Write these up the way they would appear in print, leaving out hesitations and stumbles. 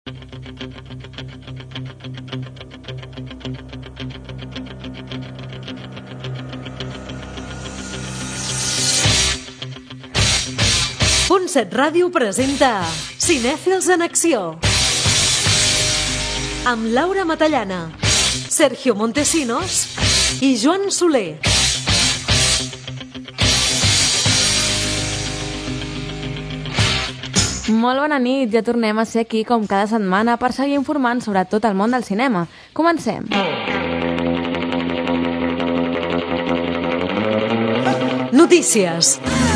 Punt7 Ràdio presenta Cinèfils en Acció amb Laura Matallana, Sergio Montesinos i Joan Soler. Molt bona nit, ja tornem a ser aquí com cada setmana per seguir informant sobre tot el món del cinema. Comencem! Notícies.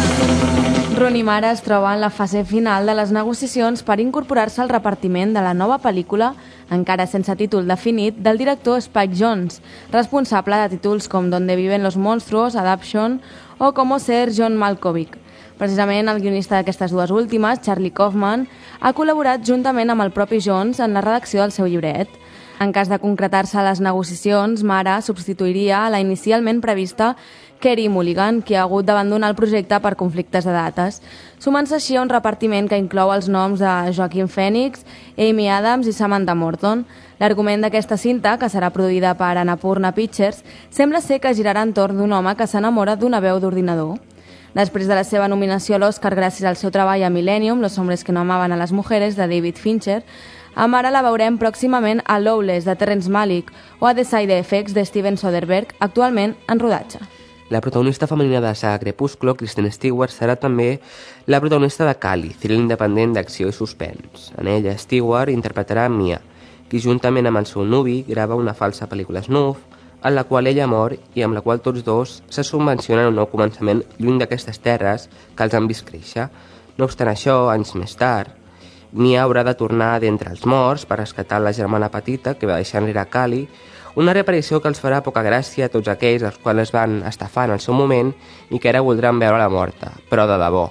Rooney Mara es troba en la fase final de les negociacions per incorporar-se al repartiment de la nova pel·lícula, encara sense títol definit, del director Spike Jonze, responsable de títols com Donde viven los monstruos, Adaption o Como ser John Malkovich. Precisament el guionista d'aquestes dues últimes, Charlie Kaufman, ha col·laborat juntament amb el propi Jonze en la redacció del seu llibret. En cas de concretar-se les negociacions, Mara substituiria a la inicialment prevista Carey Mulligan, qui ha hagut d'abandonar el projecte per conflictes de dates. Sumant-se així a un repartiment que inclou els noms de Joaquin Phoenix, Amy Adams i Samantha Morton. L'argument d'aquesta cinta, que serà produïda per Annapurna Pictures, sembla ser que girarà entorn d'un home que s'enamora d'una veu d'ordinador. Després de la seva nominació a l'Oscar gràcies al seu treball a Millennium, Los hombres que no amaban a las mujeres, de David Fincher, a Mara la veurem pròximament a Lawless, de Terrence Malick, o a The Side Effects, de Steven Soderbergh, actualment en rodatge. La protagonista femenina de Saga Crepúsculo, Kristen Stewart, serà també la protagonista de Cali, thriller independent d'acció i suspens. En ella, Stewart interpretarà Mia, qui juntament amb el seu nuvi grava una falsa pel·lícula snuff, en la qual ella mor i amb la qual tots dos se subvencionen un nou començament lluny d'aquestes terres que els han vist créixer. No obstant això, anys més tard, Mia haurà de tornar d'entre els morts per rescatar la germana petita que va deixar enrere Cali, una reaparició que els farà poca gràcia a tots aquells als quals es van estafar en el seu moment i que ara voldran veure-la morta, però de debò.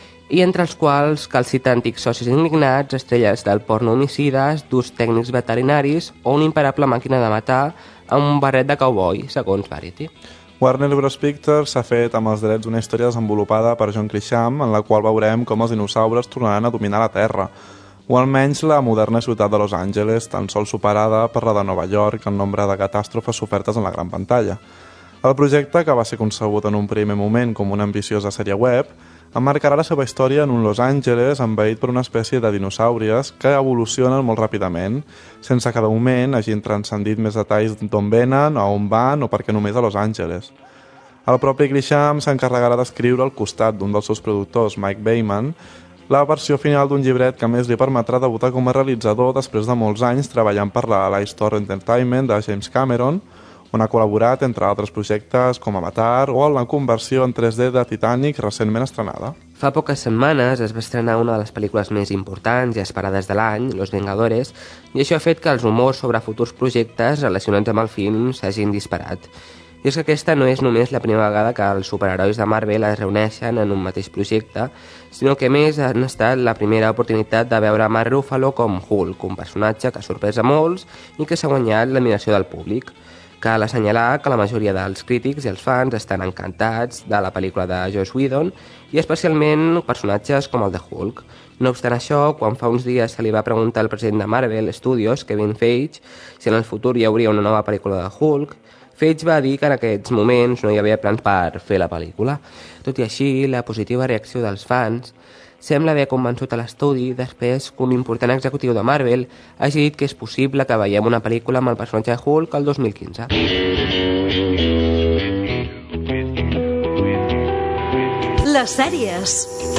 I entre els quals cal citar antics socis indignats, estrelles del porno homicides, durs tècnics veterinaris o una imparable màquina de matar amb un barret de cowboy, segons Variety. Warner Bros. Pictures s'ha fet amb els drets d'una història desenvolupada per John Grisham, en la qual veurem com els dinosaures tornaran a dominar la Terra, o almenys la moderna ciutat de Los Angeles, tan sols superada per la de Nova York en nombre de catàstrofes sofertes en la gran pantalla. El projecte, que va ser concebut en un primer moment com una ambiciosa sèrie web, emmarcarà la seva història en un Los Angeles envaït per una espècie de dinosàuries que evolucionen molt ràpidament, sense que de moment hagin transcendit més detalls d'on venen, a on van o perquè només a Los Angeles. El propi Grisham s'encarregarà d'escriure al costat d'un dels seus productors, Mike Bayman, la versió final d'un llibret que més li permetrà debutar com a realitzador després de molts anys treballant per la Lightstorm Entertainment de James Cameron, on ha col·laborat entre altres projectes com Avatar o en la conversió en 3D de Titanic recentment estrenada. Fa poques setmanes es va estrenar una de les pel·lícules més importants i esperades de l'any, Los Vengadores, i això ha fet que els rumors sobre futurs projectes relacionats amb el film s'hagin disparat. I és que aquesta no és només la primera vegada que els superherois de Marvel es reuneixen en un mateix projecte, sinó que més han estat la primera oportunitat de veure Mark Ruffalo com Hulk, un personatge que ha sorprès a molts i que s'ha guanyat l'admiració del públic. Cal assenyalar que la majoria dels crítics i els fans estan encantats de la pel·lícula de Joss Whedon i especialment personatges com el de Hulk. No obstant això, quan fa uns dies se li va preguntar al president de Marvel Studios, Kevin Feige, si en el futur hi hauria una nova pel·lícula de Hulk, Feige va dir que en aquests moments no hi havia plans per fer la pel·lícula. Tot i així, la positiva reacció dels fans sembla haver convençut a l'estudi després que un important executiu de Marvel hagi dit que és possible que veiem una pel·lícula amb el personatge de Hulk el 2015. Les sèries.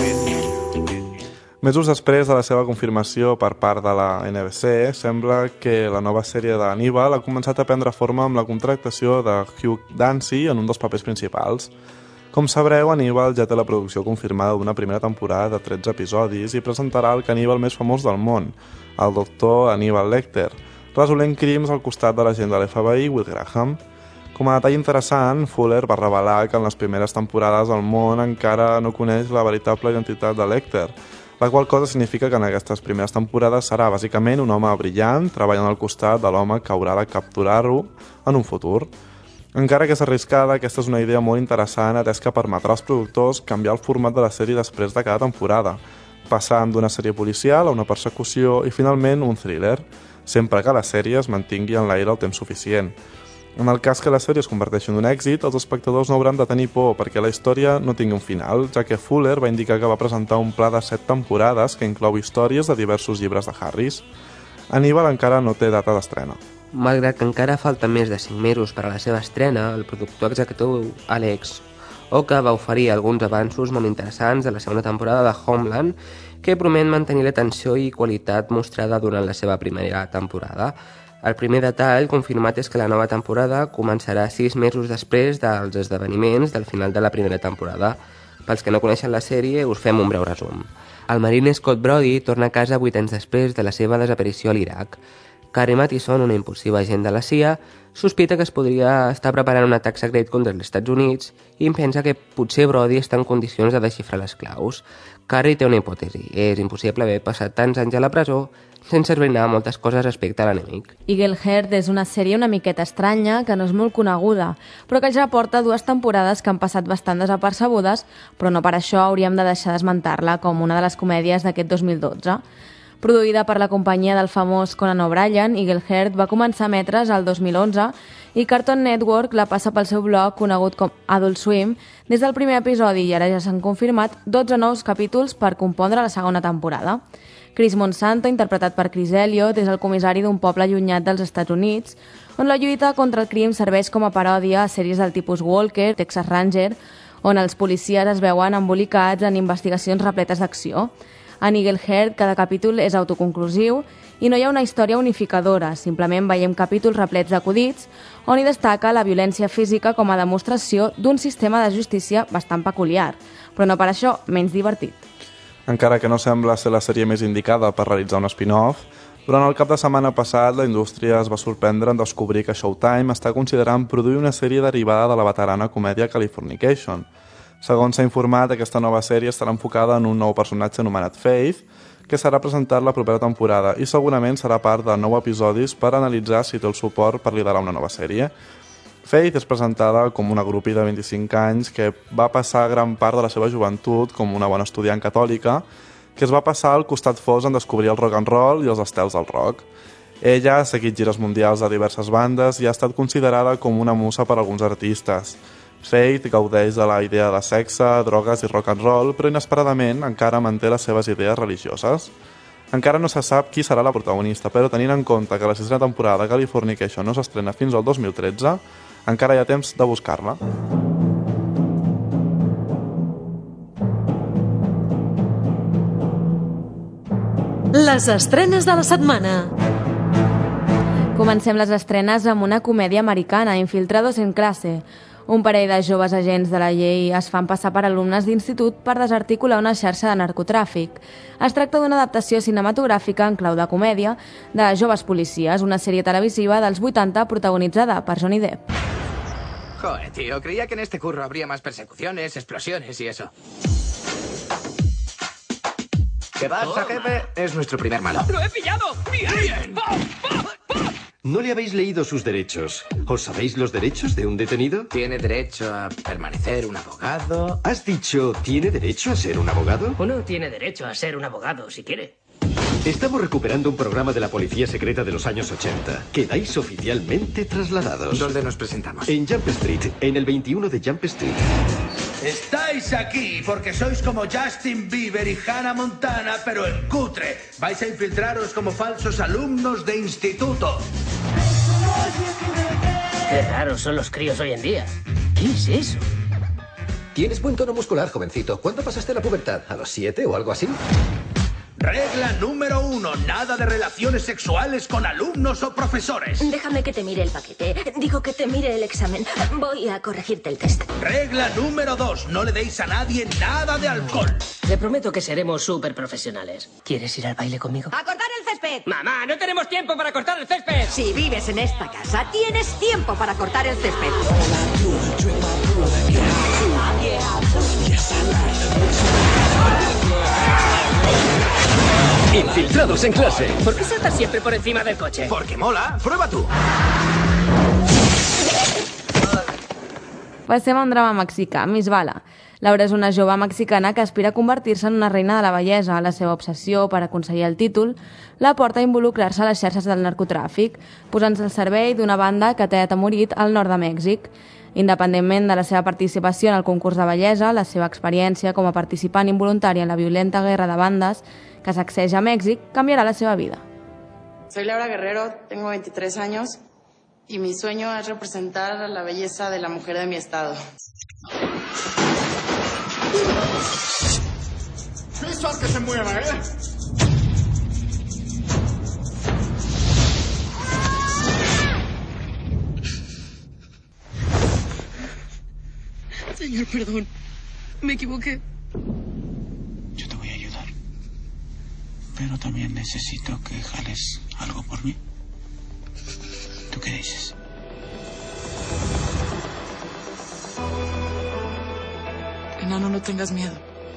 Mesos després de la seva confirmació per part de la NBC, sembla que la nova sèrie d'Hannibal ha començat a prendre forma amb la contractació de Hugh Dancy en un dels papers principals. Com sabreu, Hannibal ja té la producció confirmada d'una primera temporada de 13 episodis i presentarà el caníbal més famós del món, el doctor Hannibal Lecter, resolent crims al costat de l'agent de l'FBI, Will Graham. Com a detall interessant, Fuller va revelar que en les primeres temporades el món encara no coneix la veritable identitat de Lecter, la qual cosa significa que en aquestes primeres temporades serà bàsicament un home brillant treballant al costat de l'home que haurà de capturar-ho en un futur. Encara que és arriscada, aquesta és una idea molt interessant atès que permetrà als productors canviar el format de la sèrie després de cada temporada. passant d'una sèrie policial a una persecució i finalment un thriller, sempre que la sèrie es mantingui en l'aire el temps suficient. En el cas que la sèrie es converteixi en un èxit, els espectadors no hauran de tenir por perquè la història no tingui un final, ja que Fuller va indicar que va presentar un pla de 7 temporades que inclou històries de diversos llibres de Harris. Hannibal encara no té data d'estrena. Malgrat que encara falten més de 5 mesos per a la seva estrena, el productor executiu Alex Oka va oferir alguns avanços molt interessants de la segona temporada de Homeland que promet mantenir l'atenció i qualitat mostrada durant la seva primera temporada. El primer detall confirmat és que la nova temporada començarà 6 mesos després dels esdeveniments del final de la primera temporada. Pels que no coneixen la sèrie, us fem un breu resum. El marine Scott Brody torna a casa 8 anys després de la seva desaparició a l'Iraq. Carrie Mathison, una impulsiva agent de la CIA, sospita que es podria estar preparant un atac secret contra els Estats Units i pensa que potser Brody està en condicions de desxifrar les claus. Carrie té una hipòtesi. És impossible haver passat tants anys a la presó sense esbrinar moltes coses respecte a l'enemic. Eagle Heart és una sèrie una miqueta estranya, que no és molt coneguda, però que ja porta 2 temporades que han passat bastant desapercebudes, però no per això hauríem de deixar d'esmentar-la com una de les comèdies d'aquest 2012. Produïda per la companyia del famós Conan O'Brien, Eagle Heart va començar a emetre's el 2011 i Cartoon Network la passa pel seu blog conegut com Adult Swim des del primer episodi i ara ja s'han confirmat 12 nous capítols per compondre la segona temporada. Chris Monsanto, interpretat per Chris Elliott, és el comissari d'un poble allunyat dels Estats Units, on la lluita contra el crim serveix com a paròdia a sèries del tipus Walker, Texas Ranger, on els policies es veuen embolicats en investigacions repletes d'acció. En Eagle Heart, cada capítol és autoconclusiu i no hi ha una història unificadora, simplement veiem capítols replets d'acudits on hi destaca la violència física com a demostració d'un sistema de justícia bastant peculiar, però no per això menys divertit. Encara que no sembla ser la sèrie més indicada per realitzar un spin-off, durant el cap de setmana passat la indústria es va sorprendre en descobrir que Showtime està considerant produir una sèrie derivada de la veterana comèdia Californication. Segons s'ha informat, aquesta nova sèrie estarà enfocada en un nou personatge anomenat Faith, que serà presentat la propera temporada i segurament serà part de 9 episodis per analitzar si té el suport per liderar una nova sèrie. Faith és presentada com una grupi de 25 anys que va passar gran part de la seva joventut com una bona estudiant catòlica, que es va passar al costat fos en descobrir el rock and roll i els estels del rock. Ella ha seguit gires mundials de diverses bandes i ha estat considerada com una musa per alguns artistes. Faith gaudeix de la idea de sexe, drogues i rock and roll, però inesperadament encara manté les seves idees religioses. Encara no se sap qui serà la protagonista, però tenint en compte que la 6a temporada de Californication no s'estrena fins al 2013, encara hi ha temps de buscar-la. Les estrenes de la setmana. Comencem les estrenes amb una comèdia americana, Infiltrados en classe. Un parell de joves agents de la llei es fan passar per alumnes d'institut per desarticular una xarxa de narcotràfic. Es tracta d'una adaptació cinematogràfica en clau de comèdia de Joves policies, una sèrie televisiva dels 80 protagonitzada per Johnny Depp. Joder, tío, creía que en este curro habría más persecuciones, explosiones y eso. ¿Qué pasa, jefe? Es nuestro primer malo. ¡Lo he pillado! ¡Bien! No le habéis leído sus derechos. ¿Os sabéis los derechos de un detenido? Tiene derecho a permanecer un abogado. ¿Has dicho tiene derecho a ser un abogado? Uno tiene derecho a ser un abogado, si quiere. Estamos recuperando un programa de la policía secreta de los años 80. Quedáis oficialmente trasladados. ¿Dónde nos presentamos? En Jump Street, en el 21 de Jump Street. Estáis aquí porque sois como Justin Bieber y Hannah Montana, pero en cutre. Vais a infiltraros como falsos alumnos de instituto. Qué raros son los críos hoy en día. ¿Qué es eso? Tienes buen tono muscular, jovencito. ¿Cuándo pasaste la pubertad? ¿A los 7 o algo así? Regla número 1. Nada de relaciones sexuales con alumnos o profesores. Déjame que te mire el paquete. Digo que te mire el examen. Voy a corregirte el test. Regla número 2. No le deis a nadie nada de alcohol. Te prometo que seremos súper profesionales. ¿Quieres ir al baile conmigo? ¡A cortar el césped! ¡Mamá, no tenemos tiempo para cortar el césped! Si vives en esta casa, tienes tiempo para cortar el césped. Infiltrados en clase. ¿Por qué saltas siempre por encima del coche? Porque mola. Prueba tú. Passem a un drama mexicà, Miss Bala. Laura és una jove mexicana que aspira a convertir-se en una reina de la bellesa. La seva obsessió per aconseguir el títol la porta a involucrar-se a les xarxes del narcotràfic, posant-se al servei d'una banda que té atemorit al nord de Mèxic. Independentment de la seva participació en el concurs de bellesa, la seva experiència com a participant involuntària en la violenta guerra de bandes que sacseja a Mèxic canviarà la seva vida. Soy Laura Guerrero, tengo 23 años y mi sueño es representar la belleza de la mujer de mi estado. ¡Listo al que se mueva, Señor, perdón. Me equivoqué. Yo te voy a ayudar. Pero también necesito que jales algo por mí. ¿Tú qué dices? Enano, no tengas miedo.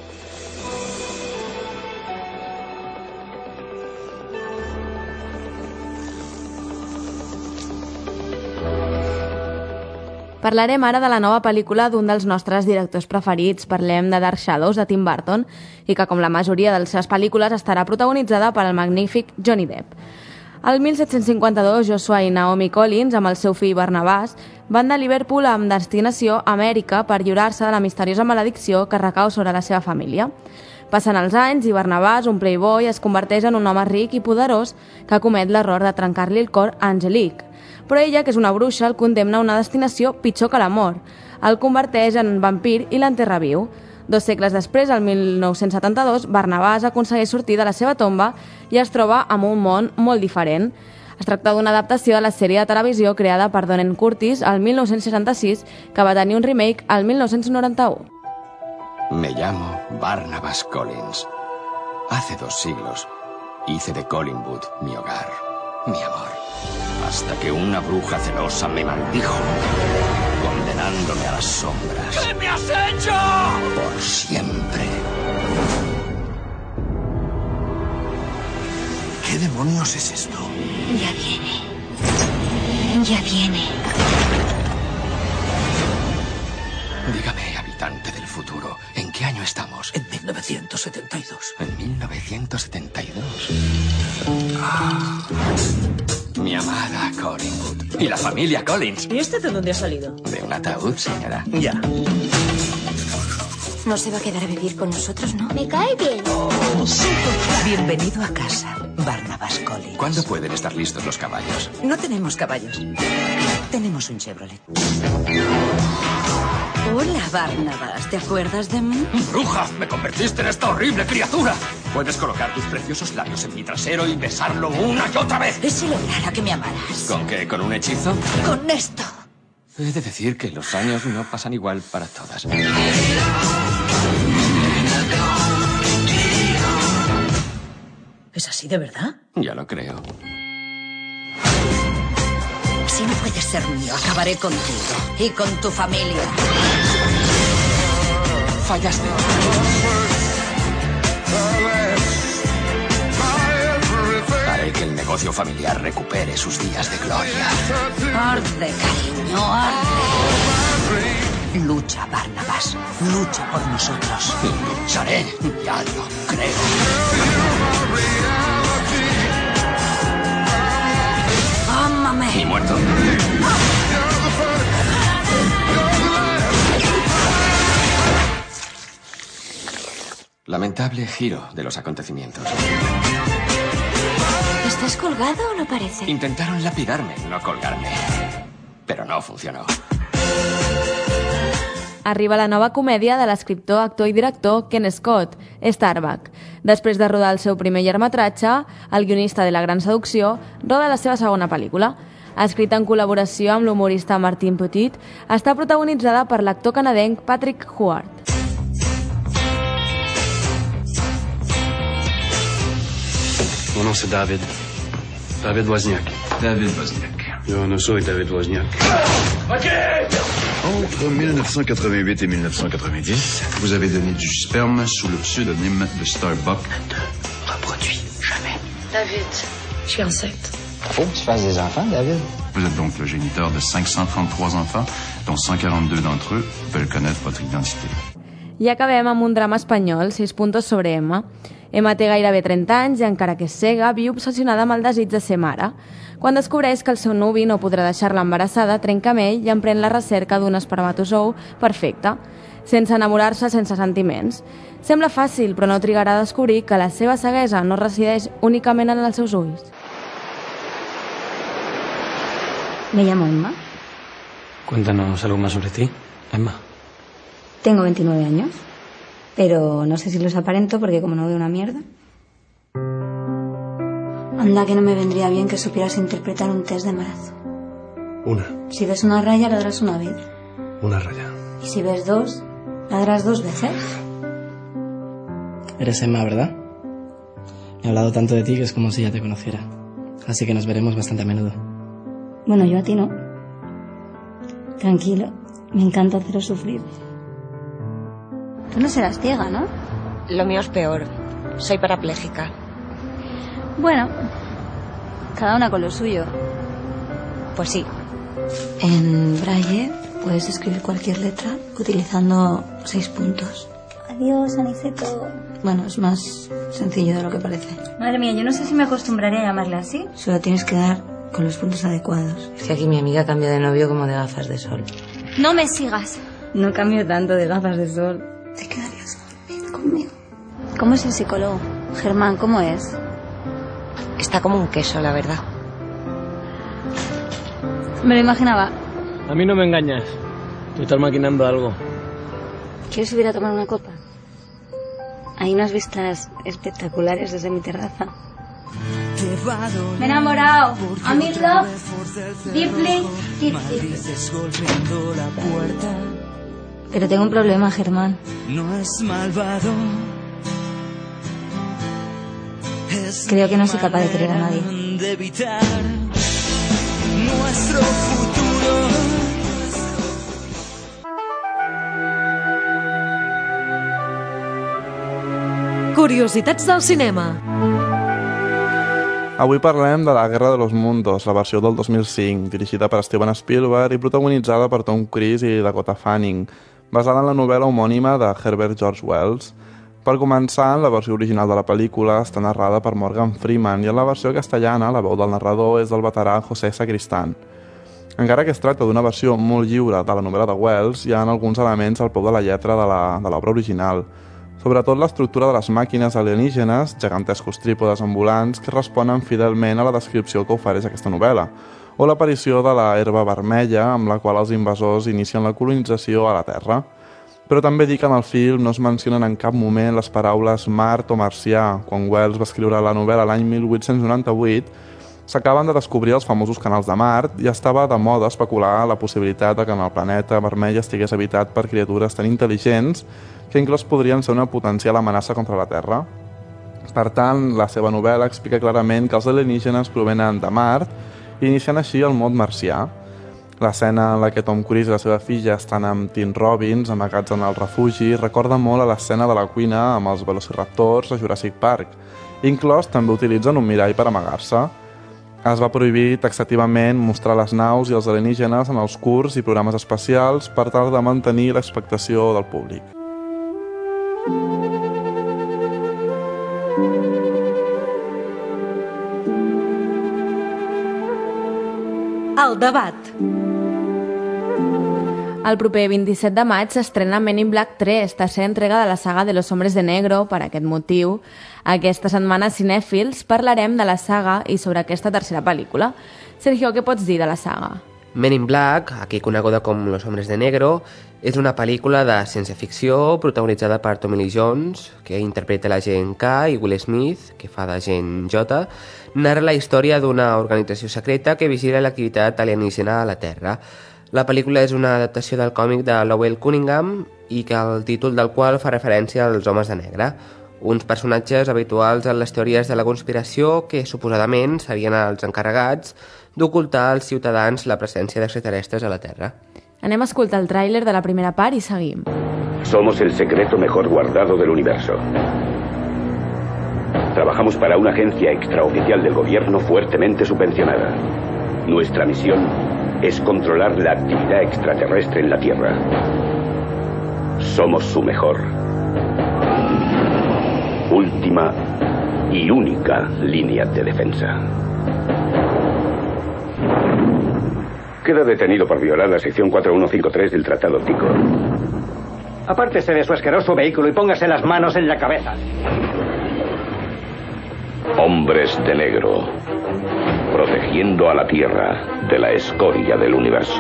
Parlarem ara de la nova pel·lícula d'un dels nostres directors preferits. Parlem de Dark Shadows, de Tim Burton, i que, com la majoria de les seves pel·lícules, estarà protagonitzada per el magnífic Johnny Depp. El 1752, Joshua i Naomi Collins, amb el seu fill Barnabàs, van de Liverpool amb destinació a Amèrica per lliurar-se de la misteriosa maledicció que recau sobre la seva família. Passen els anys i Barnabàs, un playboy, es converteix en un home ric i poderós que comet l'error de trencar-li el cor a Angelique. Però ella, que és una bruixa, el condemna a una destinació pitjor que la mort. El converteix en vampir i l'enterra viu. 2 segles després, el 1972, Barnabàs aconsegueix sortir de la seva tomba i es troba amb un món molt diferent. Es tracta d'una adaptació de la sèrie de televisió creada per Donald Curtis el 1966, que va tenir un remake el 1991. Me llamo Barnabas Collins. Hace 2 siglos hice de Collingwood mi hogar, mi amor. Hasta que una bruja celosa me maldijo, condenándome a las sombras. ¿Qué me has hecho? Por siempre. ¿Qué demonios es esto? Ya viene. Ya viene. Dígame, habitante del futuro, ¿en qué año estamos? En 1972. En 1972. Mi amada Collingwood. Y la familia Collins. ¿Y este de dónde ha salido? De un ataúd, señora. Ya. No se va a quedar a vivir con nosotros, ¿no? Me cae bien. Bienvenido a casa, Barnabas Collins. ¿Cuándo pueden estar listos los caballos? No tenemos caballos. Tenemos un Chevrolet. Hola, Barnabas. ¿Te acuerdas de mí? ¡Bruja! ¡Me convertiste en esta horrible criatura! Puedes colocar tus preciosos labios en mi trasero y besarlo una y otra vez. Es celebrar a que me amaras. ¿Con qué? ¿Con un hechizo? Con esto. He de decir que los años no pasan igual para todas. ¿Es así de verdad? Ya lo creo. Si no puedes ser mío, acabaré contigo y con tu familia. Fallaste. Haré que el negocio familiar recupere sus días de gloria. Arde, cariño, arde. Lucha, Barnabas. Lucha por nosotros. Lucharé, ya lo creo. ¡Ámame! Y muerto. Lamentable giro de los acontecimientos. ¿Estás colgado o no parece? Intentaron lapidarme, no colgarme. Pero no funcionó. Arriba la nova comèdia de l'escriptor, actor i director Ken Scott, Starbuck. Després de rodar el seu primer llargmetratge, el guionista de La gran seducció roda la seva segona pel·lícula. Escrita en col·laboració amb l'humorista Martin Petit, està protagonitzada per l'actor canadenc Patrick Huard. Mon nom c'est David. David Wozniak. David Wozniak. Yo soy David Wozniak. OK! Entre 1988 et 1990, vous avez donné du sperme sous le pseudonyme de Starbuck. Ne te reproduis jamais. David, je suis enceinte. Faut que tu fasses des enfants, David. Vous êtes donc le géniteur de 533 enfants, dont 142 d'entre eux veulent connaître votre identité. I acabem amb un drama espanyol, 6 puntos sobre Emma. Emma té gairebé 30 anys i, encara que és cega, viu obsessionada amb el desig de ser mare. Quan descobreix que el seu nuvi no podrà deixar-la embarassada, trenca amb ell i emprèn la recerca d'un espermatozou perfecte, sense enamorar-se, sense sentiments. Sembla fàcil, però no trigarà a descobrir que la seva ceguesa no resideix únicament en els seus ulls. Me llamo Emma. Cuéntanos algo más sobre ti, Emma. Tengo 29 años, pero no sé si los aparento porque como no veo una mierda. Anda que no me vendría bien que supieras interpretar un test de embarazo. Una. Si ves una raya, ladras una vez. Una raya. Y si ves 2, ladras 2 veces. Eres Emma, ¿verdad? He hablado tanto de ti que es como si ya te conociera. Así que nos veremos bastante a menudo. Bueno, yo a ti no. Tranquilo, me encanta haceros sufrir. Tú no serás ciega, ¿no? Lo mío es peor. Soy parapléjica. Bueno, cada una con lo suyo. Pues sí. En braille puedes escribir cualquier letra utilizando 6 puntos. Adiós, Aniceto. Bueno, es más sencillo de lo que parece. Madre mía, yo no sé si me acostumbraré a llamarle así. Solo tienes que dar con los puntos adecuados. Es que aquí mi amiga cambia de novio como de gafas de sol. No me sigas. No cambio tanto de gafas de sol. Te quedarías a dormir conmigo. ¿Cómo es el psicólogo? Germán, ¿cómo es? Está como un queso, la verdad. Me lo imaginaba. A mí no me engañas. Tú estás maquinando algo. ¿Quieres subir a tomar una copa? Hay unas vistas espectaculares desde mi terraza. Me he enamorado. I'm in love. Deeply, deeply. Pero tengo un problema, Germán. No es malvado. Creo que no soy capaz de querer a nadie. De evitar nuestro futuro. Curiositats del cinema. Avui parlem de La Guerra de los Mundos, la versió del 2005, dirigida per Steven Spielberg i protagonitzada per Tom Cruise i Dakota Fanning, basada en la novel·la homònima de Herbert George Wells. Per començar, la versió original de la pel·lícula està narrada per Morgan Freeman i en la versió castellana la veu del narrador és del veterà José Sacristán. Encara que es tracta d'una versió molt lliure de la novel·la de Wells, hi ha alguns elements al peu de la lletra de l'obra original. Sobretot l'estructura de les màquines alienígenes, gegantescos trípodes ambulants que responen fidelment a la descripció que ofereix aquesta novel·la, o l'aparició de la herba vermella amb la qual els invasors inicien la colonització a la Terra. Però també dic que en el film no es mencionen en cap moment les paraules Mart o marcià. Quan Wells va escriure la novel·la l'any 1898, s'acaben de descobrir els famosos canals de Mart i estava de moda especular la possibilitat de que en el planeta vermell estigués habitat per criatures tan intel·ligents que inclús podrien ser una potencial amenaça contra la Terra. Per tant, la seva novel·la explica clarament que els alienígenes provenen de Mart, iniciant així el món marcià. L'escena en la que Tom Cruise i la seva filla estan amb Tim Robbins amagats en el refugi recorda molt a l'escena de la cuina amb els velociraptors a Jurassic Park. Inclús també utilitzen un mirall per amagar-se. Es va prohibir taxativament mostrar les naus i els alienígenes en els curts i programes especials per tal de mantenir l'expectació del públic. El debat. El proper 27 de maig s'estrena Men in Black 3, tercera entrega de la saga de Los Hombres de Negro. Per aquest motiu, aquesta setmana a Cinèfils parlarem de la saga i sobre aquesta tercera pel·lícula. Sergio, què pots dir de la saga? Men in Black, aquí coneguda com Los Hombres de Negro, és una pel·lícula de ciència-ficció protagonitzada per Tommy Lee Jones, que interpreta l'agent K, i Will Smith, que fa d'agent J. Narra la història d'una organització secreta que vigila l'activitat alienígena a la Terra. La pel·lícula és una adaptació del còmic de Lowell Cunningham i que el títol del qual fa referència als Homes de Negre, uns personatges habituals en les teories de la conspiració que suposadament serien els encarregats d'ocultar als ciutadans la presència d'extraterrestres a la Terra. Anem a escoltar el tràiler de la primera part i seguim. Somos el secreto mejor guardado del universo. Trabajamos para una agencia extraoficial del gobierno fuertemente subvencionada. Nuestra misión es controlar la actividad extraterrestre en la Tierra. Somos su mejor, última y única línea de defensa. Queda detenido por violar la sección 4153 del Tratado Tico. Apártese de su asqueroso vehículo y póngase las manos en la cabeza. Hombres de negro, protegiendo a la Tierra de la escoria del universo.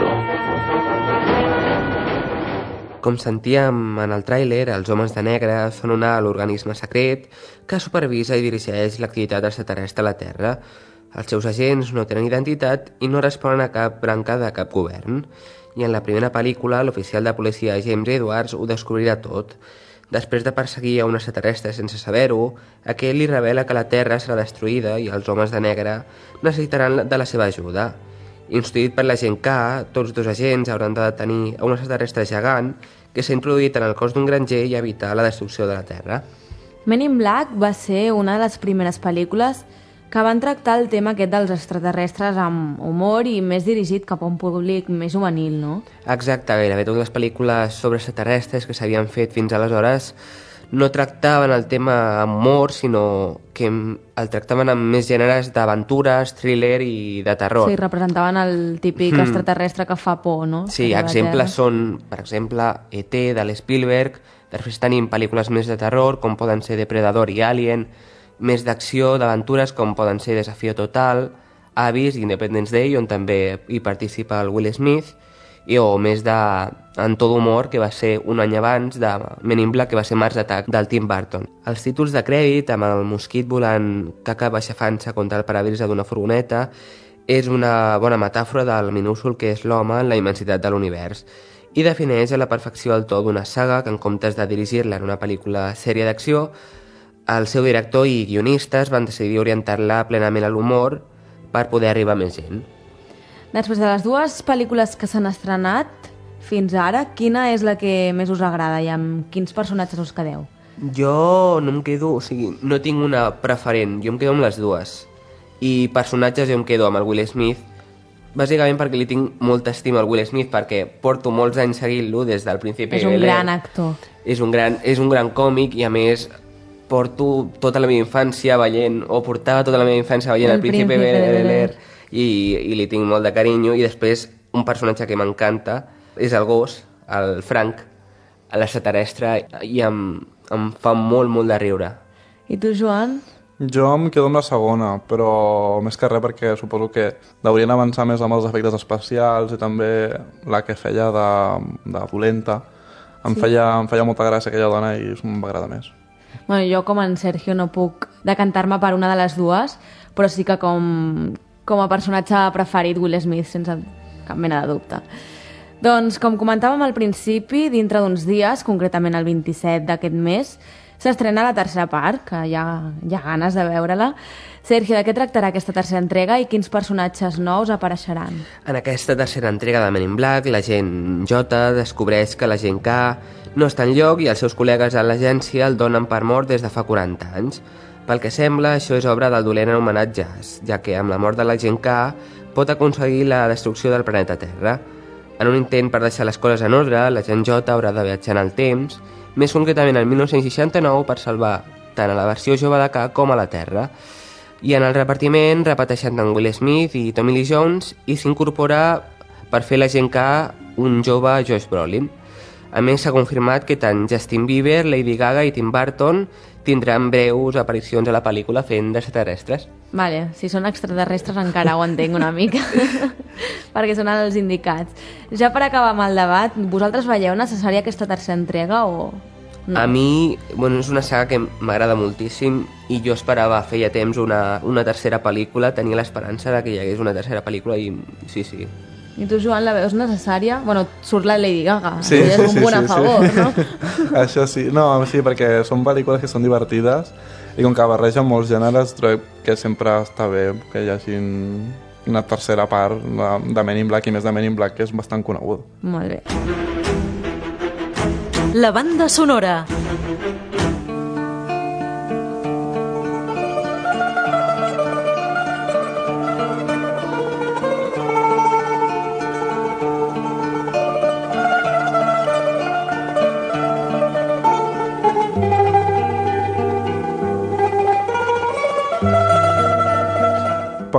Com sentíem en el tràiler, els homes de negre són un alt organisme secret que supervisa i dirigeix l'activitat extraterrestre a la Terra. Els seus agents no tenen identitat i no responen a cap branca de cap govern. I en la primera pel·lícula, l'oficial de policia James Edwards ho descobrirà tot. Després de perseguir a un extraterrestre sense saber-ho, aquell li revela que la Terra serà destruïda i els homes de negre necessitaran de la seva ajuda. Instruït per l'agent K, tots dos agents hauran de detenir a un extraterrestre gegant que s'ha introduït en el cos d'un granger i evitar la destrucció de la Terra. Men in Black va ser una de les primeres pel·lícules que van tractar el tema aquest dels extraterrestres amb humor i més dirigit cap a un públic més juvenil, no? Exacte, gairebé totes les pel·lícules sobre extraterrestres que s'havien fet fins aleshores no tractaven el tema amb humor, sinó que el tractaven amb més gèneres d'aventures, thriller i de terror. Sí, representaven el típic extraterrestre que fa por, no? Sí, exemples són, per exemple, E.T. de l'Spielberg. Després tenim pel·lícules més de terror, com poden ser Depredador i Alien, més d'acció, d'aventures, com poden ser Desafío Total, Abyss i Independence Day, on també hi participa el Will Smith, o més En tot humor, que va ser un any abans de Men in Black, que va ser Mars Attack, del Tim Burton. Els títols de crèdit, amb el mosquit volant que acaba aixafant-se contra el parabrisa d'una furgoneta, és una bona metàfora del minúscul que és l'home en la immensitat de l'univers i defineix a la perfecció el to d'una saga que, en comptes de dirigir-la en una pel·lícula-sèrie d'acció, el seu director i guionistes van decidir orientar-la plenament a l'humor per poder arribar a més gent. Després de les dues pel·lícules que s'han estrenat fins ara, quina és la que més us agrada i amb quins personatges us quedeu? Jo no em quedo... O sigui, no tinc una preferent, jo em quedo amb les dues. I personatges jo em quedo amb el Will Smith, bàsicament perquè li tinc molta estima al Will Smith, perquè porto molts anys seguint-lo des del Príncipe És un gran actor. És un gran còmic i, a més, porto tota la meva infància veient, o portava tota la meva infància veient el Príncipe Bel-Air i li tinc molt de carinyo. I després, un personatge que m'encanta és el gos, el Frank, l'extraterrestre, i em fa molt de riure. I tu, Joan? Jo em quedo amb la segona, però més que res perquè suposo que deurien avançar més amb els efectes especials i també la que feia de dolenta. Em feia molta gràcia aquella dona i m'agrada més. Bueno, jo com en Sergio no puc decantar-me per una de les dues, però sí que com a personatge preferit Will Smith, sense cap mena de dubte. Doncs, com comentàvem al principi, dintre d'uns dies, concretament el 27 d'aquest mes, s'estrena la tercera part, que hi ha ganes de veure-la. Sergio, de què tractarà aquesta tercera entrega i quins personatges nous apareixeran? En aquesta tercera entrega de Men in Black, l'agent J descobreix que l'agent K no està enlloc i els seus col·legues a l'agència el donen per mort des de fa 40 anys. Pel que sembla, això és obra del dolent anomenat Jazz, ja que amb la mort de l'agent K pot aconseguir la destrucció del planeta Terra. En un intent per deixar les coses en ordre, l'agent J haurà de viatjar en el temps, més concretament el 1969, per salvar tant a la versió jove de K com a la Terra. I en el repartiment repeteixen tant Will Smith i Tommy Lee Jones i s'incorpora per fer l'agent K un jove Josh Brolin. A més, s'ha confirmat que tant Justin Bieber, Lady Gaga i Tim Burton tindran breus aparicions a la pel·lícula fent d'extraterrestres. Vale, si són extraterrestres encara ho entenc una mica, perquè són els indicats. Ja per acabar amb el debat, vosaltres veieu necessària aquesta tercera entrega o no? A mi, és una saga que m'agrada moltíssim i jo esperava feia temps una tercera pel·lícula, tenia l'esperança de que hi hagués una tercera pel·lícula i sí. I tu, Joan, la veus necessària? Bueno, surt la Lady Gaga, sí, és un bon a favor, no? Això sí, sí, perquè són pel·lícules que són divertides i com que barregen molts gèneres, trobo que sempre està bé que hi hagi una tercera part de Men in Black, i més de Men in Black, que és bastant conegut. Molt bé. La banda sonora.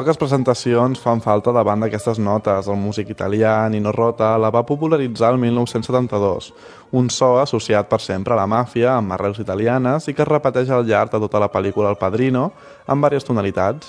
poques presentacions fan falta davant d'aquestes notes. El músic italià Nino Rota la va popularitzar el 1972, un so associat per sempre a la màfia, amb arrels italianes, i que es repeteix al llarg de tota la pel·lícula El Padrino, amb diverses tonalitats.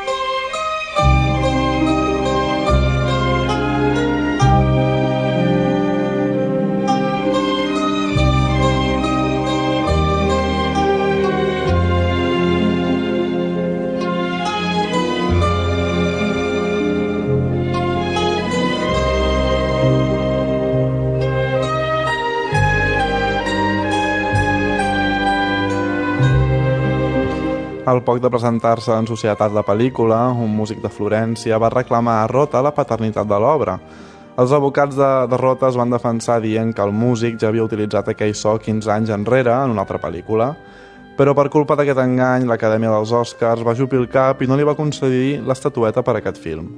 Al poc de presentar-se en Societat la pel·lícula, un músic de Florència va reclamar a Rota la paternitat de l'obra. Els advocats de Rota es van defensar dient que el músic ja havia utilitzat aquell so 15 anys enrere en una altra pel·lícula. Però per culpa d'aquest engany, l'Acadèmia dels Oscars va ajupir el cap i no li va concedir l'estatueta per aquest film.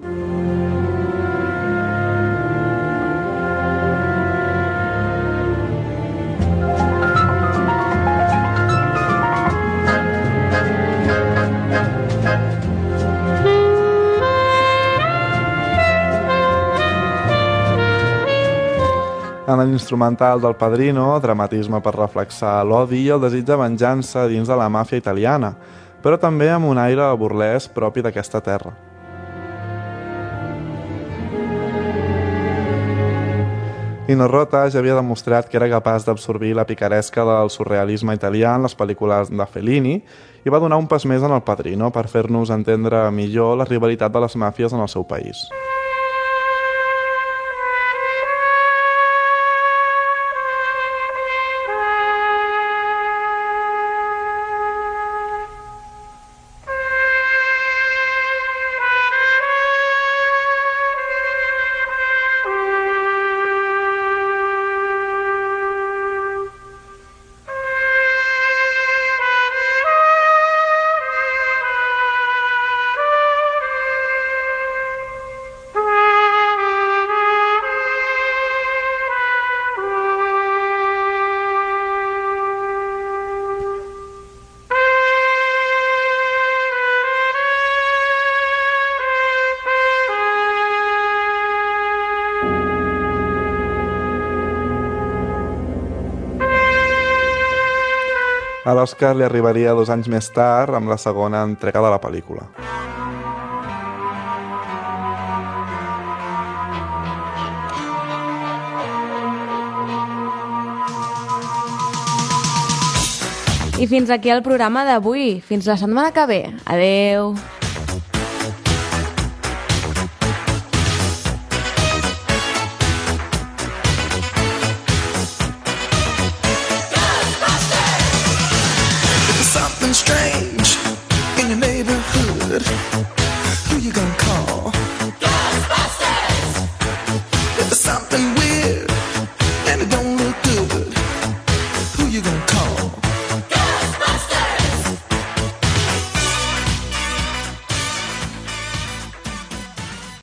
En l'instrumental del Padrino, dramatisme per reflexar l'odi i el desig de venjança dins de la màfia italiana, però també amb un aire burlesc propi d'aquesta terra. Nino Rota ja havia demostrat que era capaç d'absorbir la picaresca del surrealisme italià en les pel·lícules de Fellini i va donar un pas més en El Padrino per fer-nos entendre millor la rivalitat de les màfies en el seu país. A l'Oscar li arribaria 2 anys més tard amb la segona entrega de la pel·lícula. I fins aquí el programa d'avui. Fins la setmana que ve. Adeu. Strange in your neighborhood. Who you gonna call? Ghostbusters! If there's something weird and it don't look good, who you gonna call?